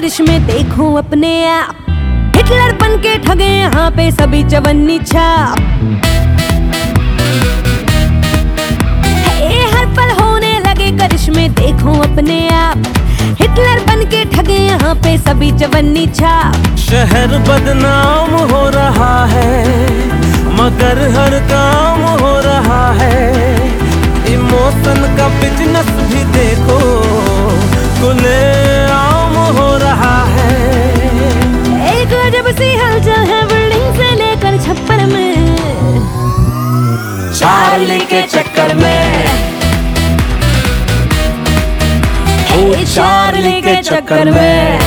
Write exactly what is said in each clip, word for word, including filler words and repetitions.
करिश्मे देखो अपने आप, हिटलर बन के ठगे यहाँ पे सभी चवन्नी छाप। हर पल होने लगे करिश्मे देखो अपने आप, हिटलर बन के ठगे यहाँ पे सभी चवन्नी छाप। शहर बदनाम हो रहा है मगर हर काम हो रहा है। इमोशन का बिजनेस भी देखो खुले आम हो रहा है। एक अजब सी हलचल है बिल्डिंग से लेकर छप्पर में, चार्ली के चक्कर में, चार्ली के चक्कर में।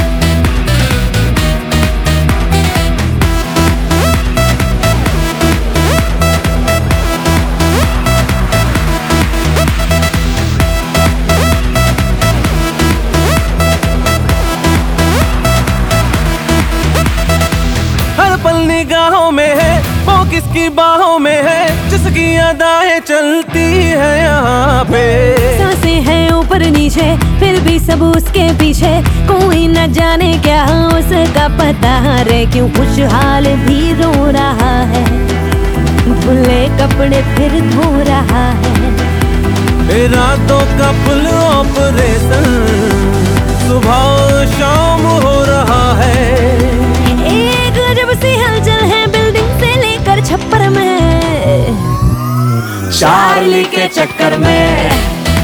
हर पल निगाहों में है वो किसकी बाहों में है, जिसकी अदाएं चलती है यहाँ पे। सांसें हैं ऊपर नीचे फिर भी सब उसके पीछे, कोई न जाने क्या उसका पता रे, क्यों खुशहाल भी रो रहा है, धुले कपड़े फिर धो रहा है। रातों का फुल ऑपरेशन सुबह शाम हो रहा है। एक अजब सी हलचल है बिल्डिंग से लेकर छप्पर में, चार्ली के चक्कर में,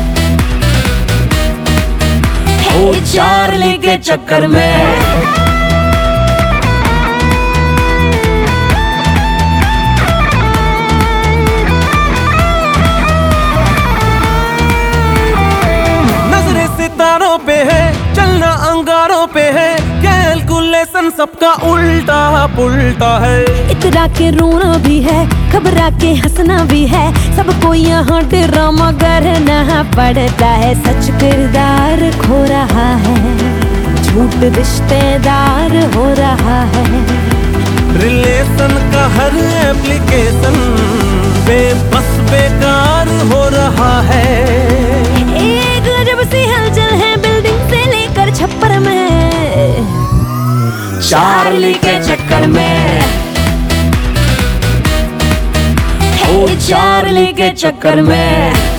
ओ चार्ली के चक्कर में। नजरे सितारों पे है चलना अंगारों पे है, कैलकुलेशन सबका उल्टा पुल्टा है। इतरा के रोना भी है घबरा के हंसना भी है, सबको यहाँ ड्रामा करना पड़ता है। सच किरदार खो रहा है, झूठ रिश्तेदार हो रहा है। रिलेशन का हर एप्लीकेशन बेबस बेकार हो रहा है। एक अजब सी हलचल है बिल्डिंग से लेकर छप्पर में, चार्ली के चक्कर में, ओ चार्ली के चक्कर में।